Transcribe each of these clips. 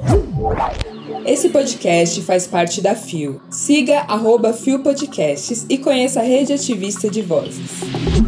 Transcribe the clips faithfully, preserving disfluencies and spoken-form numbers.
Esse podcast faz parte da F I O. Siga arroba F I O Podcasts e conheça a rede ativista de vozes.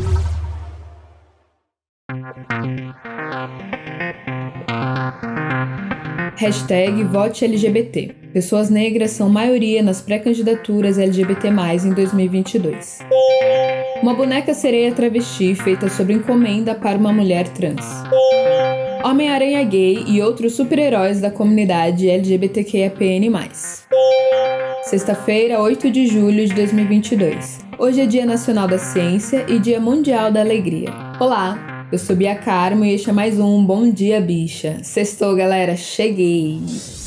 Hashtag Vote L G B T. Pessoas negras são maioria nas pré-candidaturas L G B T mais, em dois mil e vinte e dois. Uma boneca sereia travesti feita sob encomenda para uma mulher trans. Homem-Aranha gay e outros super-heróis da comunidade L G B T Q I A P N mais. Sexta-feira, oito de julho de dois mil e vinte e dois. Hoje é Dia Nacional da Ciência e Dia Mundial da Alegria. Olá, eu sou Bia Carmo e este é mais um Bom Dia Bicha. Sextou, galera, cheguei!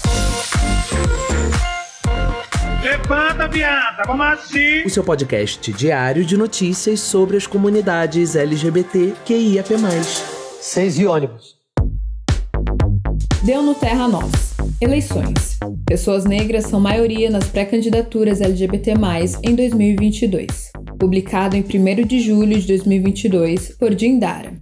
Levanta, viada, vamos assim! O seu podcast diário de notícias sobre as comunidades L G B T Q I A P mais. Seis e ônibus. Deu no Terra Nós. Eleições. Pessoas negras são maioria nas pré-candidaturas L G B T mais, em dois mil e vinte e dois. Publicado em primeiro de julho de dois mil e vinte e dois, por Dindara.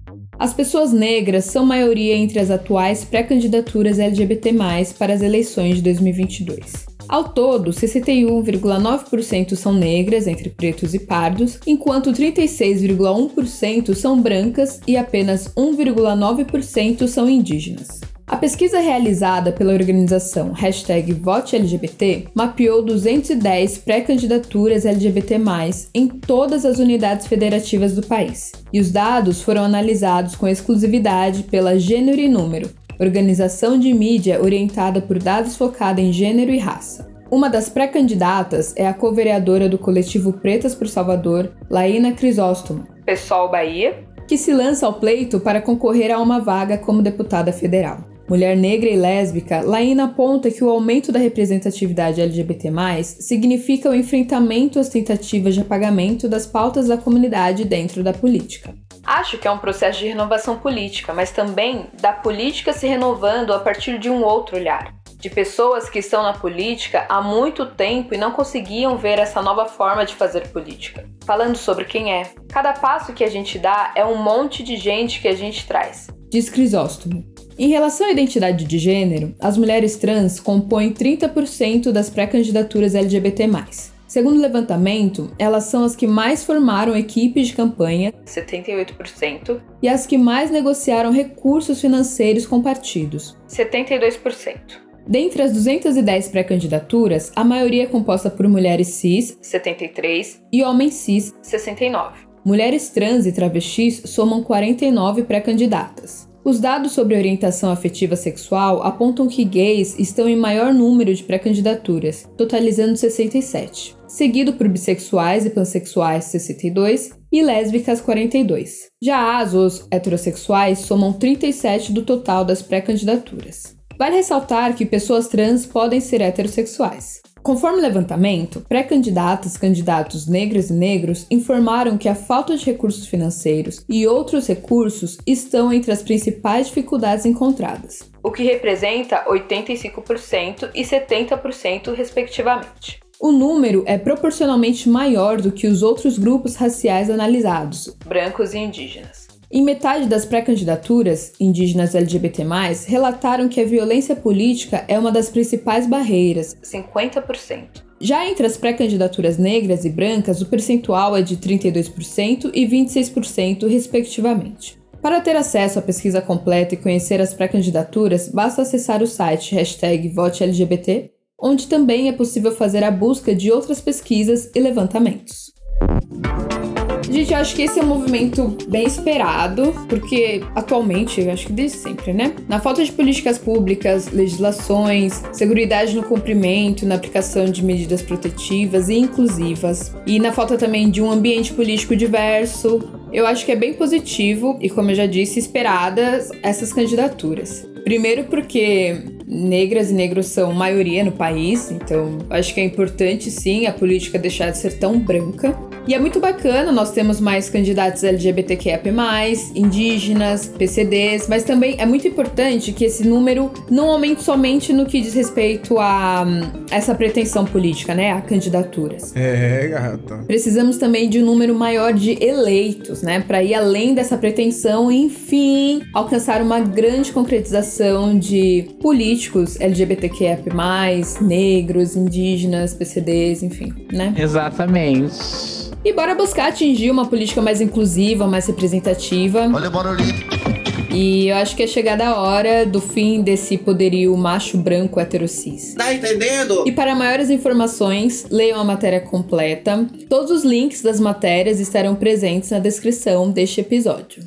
As pessoas negras são maioria entre as atuais pré-candidaturas L G B T mais, para as eleições de dois mil e vinte e dois. Ao todo, sessenta e um vírgula nove por cento são negras, entre pretos e pardos, enquanto trinta e seis vírgula um por cento são brancas e apenas um vírgula nove por cento são indígenas. A pesquisa realizada pela organização hashtag Vote L G B T mapeou duzentas e dez pré-candidaturas L G B T mais, em todas as unidades federativas do país. E os dados foram analisados com exclusividade pela Gênero e Número, organização de mídia orientada por dados focada em gênero e raça. Uma das pré-candidatas é a co-vereadora do coletivo Pretas por Salvador, Laína Crisóstomo, PSOL Bahia, que se lança ao pleito para concorrer a uma vaga como deputada federal. Mulher negra e lésbica, Laína aponta que o aumento da representatividade L G B T mais, significa o enfrentamento às tentativas de apagamento das pautas da comunidade dentro da política. Acho que é um processo de renovação política, mas também da política se renovando a partir de um outro olhar. De pessoas que estão na política há muito tempo e não conseguiam ver essa nova forma de fazer política. Falando sobre quem é. Cada passo que a gente dá é um monte de gente que a gente traz. Diz Crisóstomo. Em relação à identidade de gênero, as mulheres trans compõem trinta por cento das pré-candidaturas L G B T mais. Segundo o levantamento, elas são as que mais formaram equipes de campanha, setenta e oito por cento, e as que mais negociaram recursos financeiros com partidos, setenta e dois por cento. Dentre as duzentas e dez pré-candidaturas, a maioria é composta por mulheres cis, setenta e três, e homens cis, sessenta e nove. Mulheres trans e travestis somam quarenta e nove pré-candidatas. Os dados sobre orientação afetiva sexual apontam que gays estão em maior número de pré-candidaturas, totalizando sessenta e sete, seguido por bissexuais e pansexuais, sessenta e dois, e lésbicas, quarenta e dois. Já as os heterossexuais somam trinta e sete do total das pré-candidaturas. Vale ressaltar que pessoas trans podem ser heterossexuais. Conforme o levantamento, pré-candidatas e candidatos negras e negros informaram que a falta de recursos financeiros e outros recursos estão entre as principais dificuldades encontradas, o que representa oitenta e cinco por cento e setenta por cento respectivamente. O número é proporcionalmente maior do que os outros grupos raciais analisados, brancos e indígenas. Em metade das pré-candidaturas, indígenas L G B T mais, relataram que a violência política é uma das principais barreiras, cinquenta por cento. Já entre as pré-candidaturas negras e brancas, o percentual é de trinta e dois por cento e vinte e seis por cento, respectivamente. Para ter acesso à pesquisa completa e conhecer as pré-candidaturas, basta acessar o site hashtag Vote L G B T, onde também é possível fazer a busca de outras pesquisas e levantamentos. Gente, eu acho que esse é um movimento bem esperado, porque atualmente, eu acho que desde sempre, né? Na falta de políticas públicas, legislações, seguridade no cumprimento, na aplicação de medidas protetivas e inclusivas, e na falta também de um ambiente político diverso, eu acho que é bem positivo e, como eu já disse, esperadas essas candidaturas. Primeiro porque negras e negros são maioria no país, então acho que é importante sim a política deixar de ser tão branca. E é muito bacana, nós temos mais candidatos L G B T Q I A P mais, indígenas, P C Ds, mas também é muito importante que esse número não aumente somente no que diz respeito a, a essa pretensão política, né, a candidaturas. É, gata. Precisamos também de um número maior de eleitos, né, para ir além dessa pretensão e, enfim, alcançar uma grande concretização de políticos L G B T Q I A P mais, negros, indígenas, P C Ds, enfim, né? Exatamente. E bora buscar atingir uma política mais inclusiva, mais representativa. Olha o barulhinho. E eu acho que é chegada a hora do fim desse poderio macho branco heterocis. Tá entendendo? E para maiores informações, leiam a matéria completa. Todos os links das matérias estarão presentes na descrição deste episódio.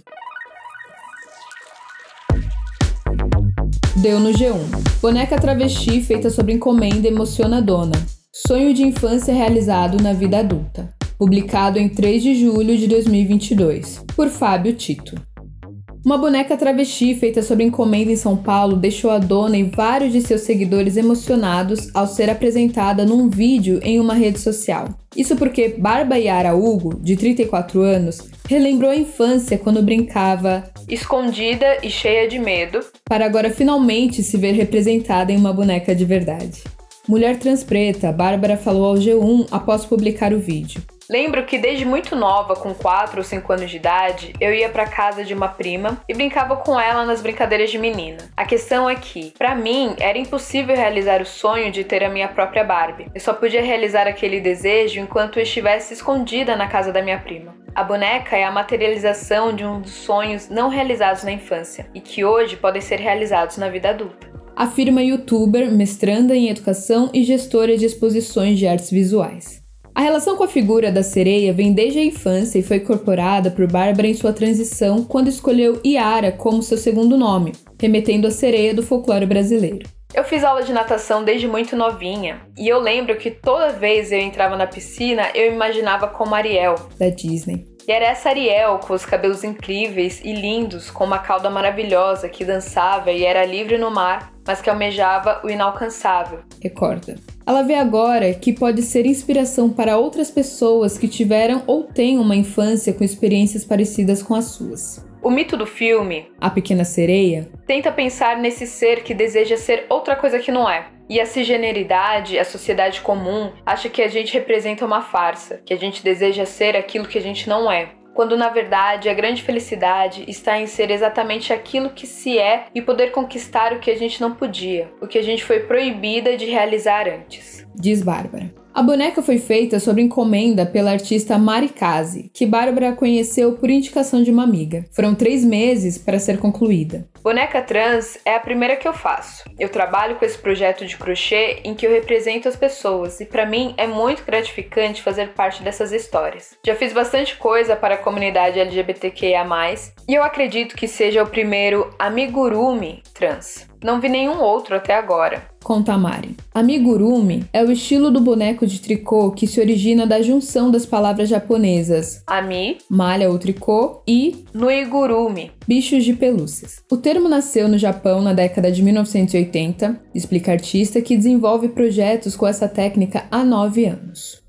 Deu no G um. Boneca travesti feita sob encomenda emociona a dona. Sonho de infância realizado na vida adulta. Publicado em três de julho de dois mil e vinte e dois, por Fábio Tito. Uma boneca travesti feita sob encomenda em São Paulo deixou a dona e vários de seus seguidores emocionados ao ser apresentada num vídeo em uma rede social. Isso porque Barba Yara Hugo, de trinta e quatro anos, relembrou a infância quando brincava escondida e cheia de medo, para agora finalmente se ver representada em uma boneca de verdade. Mulher trans preta, Bárbara falou ao G um após publicar o vídeo. Lembro que desde muito nova, com quatro ou cinco anos de idade, eu ia pra casa de uma prima e brincava com ela nas brincadeiras de menina. A questão é que, pra mim, era impossível realizar o sonho de ter a minha própria Barbie. Eu só podia realizar aquele desejo enquanto eu estivesse escondida na casa da minha prima. A boneca é a materialização de um dos sonhos não realizados na infância e que hoje podem ser realizados na vida adulta. Afirma youtuber, mestranda em educação e gestora de exposições de artes visuais. A relação com a figura da sereia vem desde a infância e foi incorporada por Bárbara em sua transição quando escolheu Yara como seu segundo nome, remetendo à sereia do folclore brasileiro. Eu fiz aula de natação desde muito novinha, e eu lembro que toda vez eu entrava na piscina, eu me imaginava como Ariel, da Disney. E era essa Ariel, com os cabelos incríveis e lindos, com uma cauda maravilhosa, que dançava e era livre no mar, mas que almejava o inalcançável. Recorda. Ela vê agora que pode ser inspiração para outras pessoas que tiveram ou têm uma infância com experiências parecidas com as suas. O mito do filme, A Pequena Sereia, tenta pensar nesse ser que deseja ser outra coisa que não é. E a cisgeneridade, a sociedade comum, acha que a gente representa uma farsa, que a gente deseja ser aquilo que a gente não é. Quando na verdade a grande felicidade está em ser exatamente aquilo que se é e poder conquistar o que a gente não podia, o que a gente foi proibida de realizar antes. Diz Bárbara. A boneca foi feita sob encomenda pela artista Mari Case, que Bárbara conheceu por indicação de uma amiga. Foram três meses para ser concluída. Boneca trans é a primeira que eu faço. Eu trabalho com esse projeto de crochê em que eu represento as pessoas e para mim é muito gratificante fazer parte dessas histórias. Já fiz bastante coisa para a comunidade L G B T Q I A mais, e eu acredito que seja o primeiro amigurumi trans. Não vi nenhum outro até agora. Conta a Mari. Amigurumi é o estilo do boneco de tricô que se origina da junção das palavras japonesas ami, malha ou tricô, e nuigurumi, bichos de pelúcias. O termo nasceu no Japão na década de mil novecentos e oitenta, explica a artista que desenvolve projetos com essa técnica há nove anos.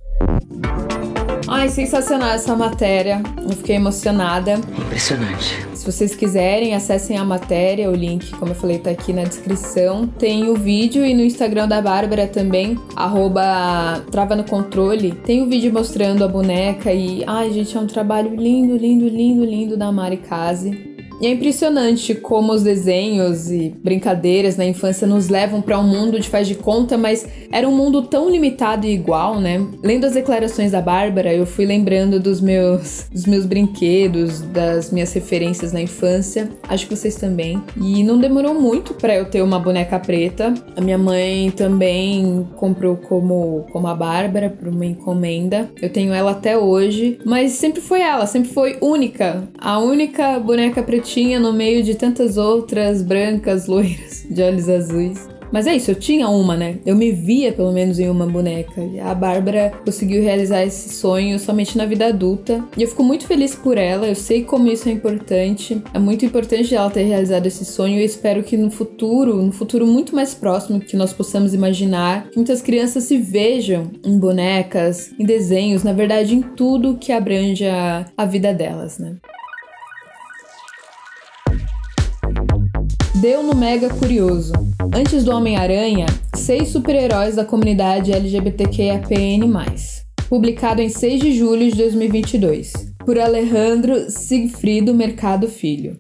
Ai, sensacional essa matéria, eu fiquei emocionada. Impressionante. Se vocês quiserem, acessem a matéria, o link, como eu falei, tá aqui na descrição. Tem o vídeo e no Instagram da Bárbara também, arroba Trava no Controle, tem o vídeo mostrando a boneca e, ai gente, é um trabalho lindo, lindo, lindo, lindo da Mari Case. E é impressionante como os desenhos e brincadeiras na infância nos levam para um mundo de faz de conta, mas era um mundo tão limitado e igual, né? Lendo as declarações da Bárbara, eu fui lembrando dos meus, dos meus brinquedos, das minhas referências na infância. Acho que vocês também. E não demorou muito para eu ter uma boneca preta. A minha mãe também comprou como, como a Bárbara, por uma encomenda. Eu tenho ela até hoje, mas sempre foi ela, sempre foi única. A única boneca pretinha no meio de tantas outras brancas, loiras, de olhos azuis. Mas é isso, eu tinha uma, né? Eu me via, pelo menos, em uma boneca. E a Bárbara conseguiu realizar esse sonho somente na vida adulta. E eu fico muito feliz por ela, eu sei como isso é importante. É muito importante ela ter realizado esse sonho. E espero que no futuro, no futuro muito mais próximo, que nós possamos imaginar, que muitas crianças se vejam em bonecas, em desenhos, na verdade, em tudo que abrange a, a vida delas, né? Deu no Mega Curioso. Antes do Homem-Aranha, seis super-heróis da comunidade L G B T Q I A P N mais. Publicado em seis de julho de dois mil e vinte e dois. Por Alejandro Sigfrido Mercado Filho.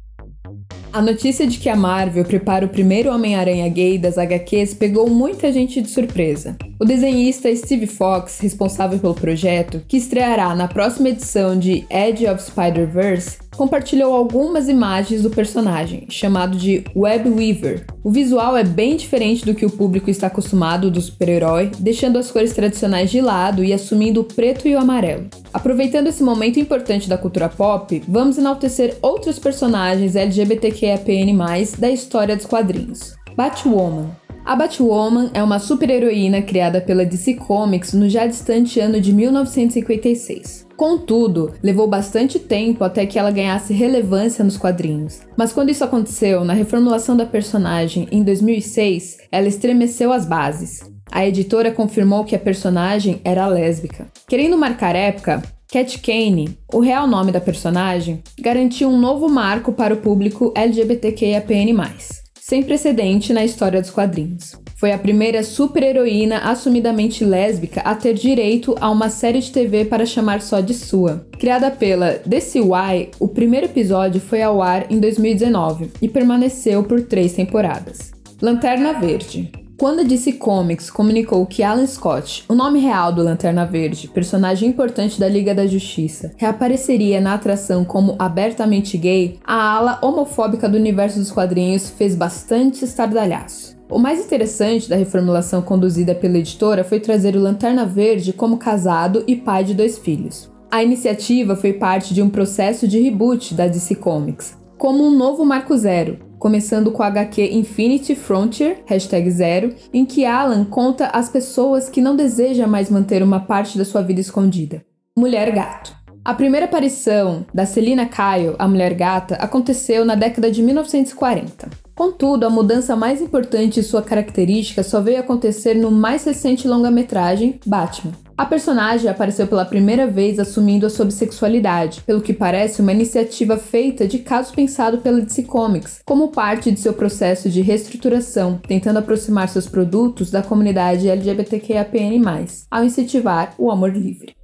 A notícia de que a Marvel prepara o primeiro Homem-Aranha gay das H Qs pegou muita gente de surpresa. O desenhista Steve Fox, responsável pelo projeto, que estreará na próxima edição de Edge of Spider-Verse, compartilhou algumas imagens do personagem, chamado de Web Weaver. O visual é bem diferente do que o público está acostumado do super-herói, deixando as cores tradicionais de lado e assumindo o preto e o amarelo. Aproveitando esse momento importante da cultura pop, vamos enaltecer outros personagens L G B T Q I A P N mais, da história dos quadrinhos. Batwoman. A Batwoman é uma super-heroína criada pela D C Comics no já distante ano de mil novecentos e cinquenta e seis. Contudo, levou bastante tempo até que ela ganhasse relevância nos quadrinhos. Mas quando isso aconteceu, na reformulação da personagem em dois mil e seis, ela estremeceu as bases. A editora confirmou que a personagem era lésbica. Querendo marcar época, Cat Kane, o real nome da personagem, garantiu um novo marco para o público L G B T Q I A P N mais, sem precedente na história dos quadrinhos. Foi a primeira super-heroína assumidamente lésbica a ter direito a uma série de T V para chamar só de sua. Criada pela D C Y, o primeiro episódio foi ao ar em dois mil e dezenove e permaneceu por três temporadas. Lanterna Verde. Quando a D C Comics comunicou que Alan Scott, o nome real do Lanterna Verde, personagem importante da Liga da Justiça, reapareceria na atração como abertamente gay, a ala homofóbica do universo dos quadrinhos fez bastante estardalhaço. O mais interessante da reformulação conduzida pela editora foi trazer o Lanterna Verde como casado e pai de dois filhos. A iniciativa foi parte de um processo de reboot da D C Comics, como um novo marco zero, começando com a H Q Infinity Frontier, hashtag zero, em que Alan conta às pessoas que não desejam mais manter uma parte da sua vida escondida. Mulher Gato. A primeira aparição da Selina Kyle, a Mulher Gata, aconteceu na década de mil novecentos e quarenta. Contudo, a mudança mais importante em sua característica só veio acontecer no mais recente longa-metragem, Batman. A personagem apareceu pela primeira vez assumindo a sua bissexualidade, pelo que parece uma iniciativa feita de caso pensado pela D C Comics, como parte de seu processo de reestruturação, tentando aproximar seus produtos da comunidade L G B T Q I A P N mais, ao incentivar o amor livre.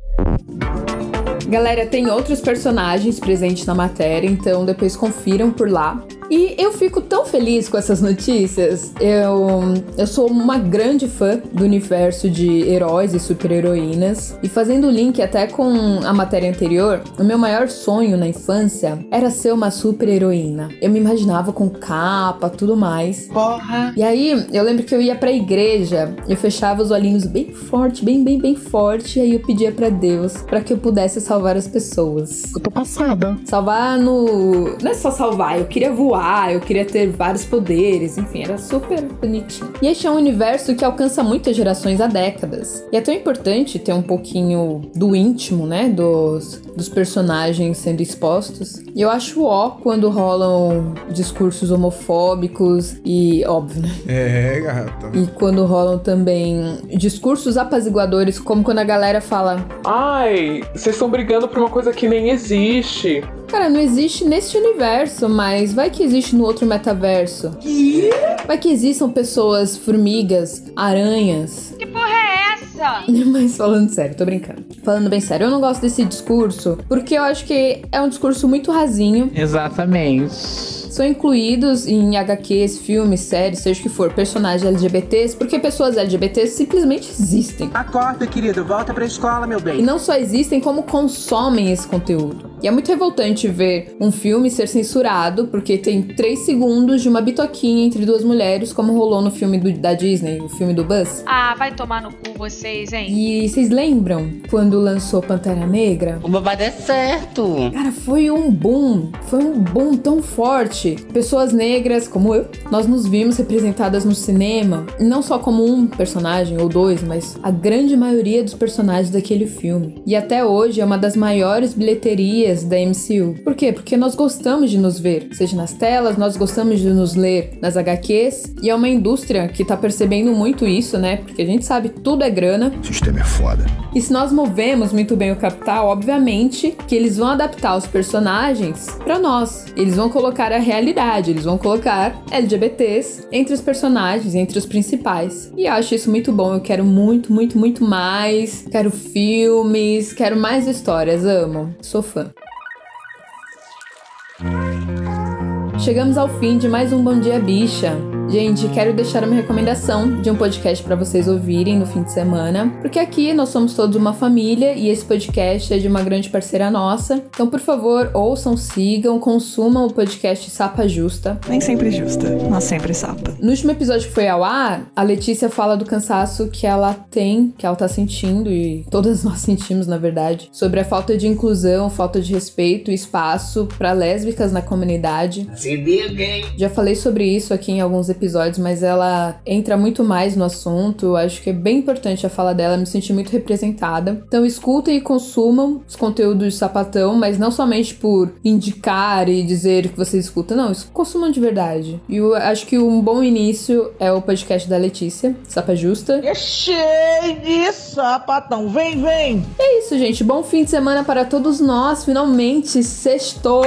Galera, tem outros personagens presentes na matéria, então depois confiram por lá. E eu fico tão feliz com essas notícias. Eu, eu sou uma grande fã do universo de heróis e super-heroínas. E fazendo o link até com a matéria anterior, o meu maior sonho na infância era ser uma super-heroína. Eu me imaginava com capa, tudo mais. Porra! E aí, eu lembro que eu ia pra igreja, eu fechava os olhinhos bem forte, bem, bem, bem forte. E aí eu pedia pra Deus pra que eu pudesse salvar as pessoas. Eu tô passada. Salvar no... Não é só salvar, eu queria voar. Eu queria ter vários poderes, enfim, era super bonitinho. E este é um universo que alcança muitas gerações há décadas. E é tão importante ter um pouquinho do íntimo, né, dos, dos personagens sendo expostos. E eu acho ó quando rolam discursos homofóbicos e, óbvio, né? É, gata. E quando rolam também discursos apaziguadores, como quando a galera fala: ai, vocês estão brigando por uma coisa que nem existe. Cara, não existe neste universo, mas vai que existe no outro metaverso. Que? Vai que existam pessoas, formigas, aranhas. Que porra é essa? Mas falando sério, tô brincando. Falando bem sério, eu não gosto desse discurso, porque eu acho que é um discurso muito rasinho. Exatamente. São incluídos em H Qs, filmes, séries, seja o que for, personagens L G B Ts, porque pessoas L G B Ts simplesmente existem. Acorda, querido, volta pra escola, meu bem. E não só existem, como consomem esse conteúdo. E é muito revoltante ver um filme ser censurado porque tem três segundos de uma bitoquinha entre duas mulheres, como rolou no filme do, da Disney, o filme do Buzz. Ah, vai tomar no cu vocês, hein? E vocês lembram quando lançou Pantera Negra? O babado é certo. Cara, foi um boom. Foi um boom tão forte. Pessoas negras, como eu, nós nos vimos representadas no cinema, não só como um personagem ou dois, mas a grande maioria dos personagens daquele filme. E até hoje é uma das maiores bilheterias da M C U. Por quê? Porque nós gostamos de nos ver, seja nas telas, nós gostamos de nos ler nas agá quês, e é uma indústria que tá percebendo muito isso, né? Porque a gente sabe, tudo é grana. O sistema é foda. E se nós movemos muito bem o capital, obviamente que eles vão adaptar os personagens pra nós. Eles vão colocar a realidade, eles vão colocar L G B Tês entre os personagens, entre os principais. E eu acho isso muito bom, eu quero muito, muito, muito mais. Quero filmes, quero mais histórias, amo. Sou fã. Chegamos ao fim de mais um Bom Dia Bicha. Gente, quero deixar uma recomendação de um podcast para vocês ouvirem no fim de semana, porque aqui nós somos todos uma família e esse podcast é de uma grande parceira nossa. Então, por favor, ouçam, sigam, consumam o podcast Sapa Justa. Nem sempre justa, mas sempre sapa. No último episódio que foi ao ar, a Letícia fala do cansaço que ela tem, que ela tá sentindo, e todas nós sentimos, na verdade, sobre a falta de inclusão, falta de respeito e espaço para lésbicas na comunidade. Se liga, hein? Já falei sobre isso aqui em alguns episódios, mas ela entra muito mais no assunto. Eu acho que é bem importante a fala dela, me senti muito representada. Então escutem e consumam os conteúdos de Sapatão, mas não somente por indicar e dizer que vocês escutam, não, consumam de verdade. E eu acho que um bom início é o podcast da Letícia, Sapa Justa. É cheio de sapatão, vem, vem! É isso, gente, bom fim de semana para todos nós, finalmente sextou!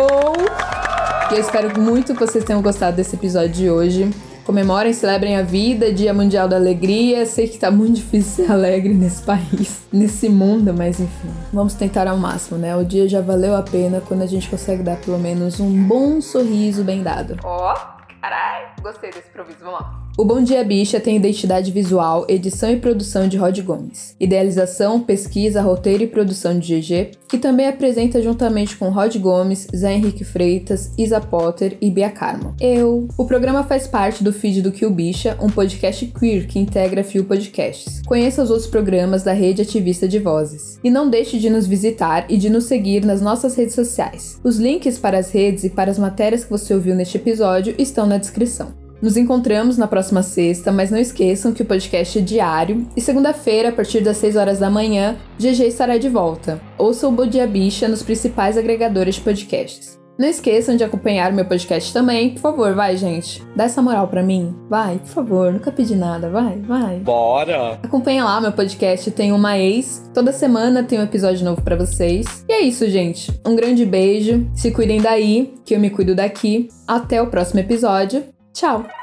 E eu espero muito que vocês tenham gostado desse episódio de hoje. Comemorem, celebrem a vida, Dia Mundial da Alegria. Sei que tá muito difícil ser alegre nesse país, nesse mundo, mas enfim, vamos tentar ao máximo, né? O dia já valeu a pena quando a gente consegue dar pelo menos um bom sorriso bem dado. Ó, oh, caralho, gostei desse improviso, vamos lá. O Bom Dia Bicha tem identidade visual, edição e produção de Rod Gomes. Idealização, pesquisa, roteiro e produção de G G, que também apresenta juntamente com Rod Gomes, Zé Henrique Freitas, Isa Potter e Bia Carmo. Eu. O programa faz parte do feed do Kill Bicha, um podcast queer que integra a Fio Podcasts. Conheça os outros programas da rede ativista de vozes. E não deixe de nos visitar e de nos seguir nas nossas redes sociais. Os links para as redes e para as matérias que você ouviu neste episódio estão na descrição. Nos encontramos na próxima sexta, mas não esqueçam que o podcast é diário e segunda-feira, a partir das seis horas da manhã, G G estará de volta. Ouça o Bom Dia Bicha nos principais agregadores de podcasts. Não esqueçam de acompanhar meu podcast também, por favor, vai, gente. Dá essa moral pra mim, vai, por favor, nunca pedi nada, vai, vai. Bora! Acompanha lá, meu podcast tem uma ex, toda semana tem um episódio novo pra vocês. E é isso, gente. Um grande beijo, se cuidem daí, que eu me cuido daqui. Até o próximo episódio. Tchau!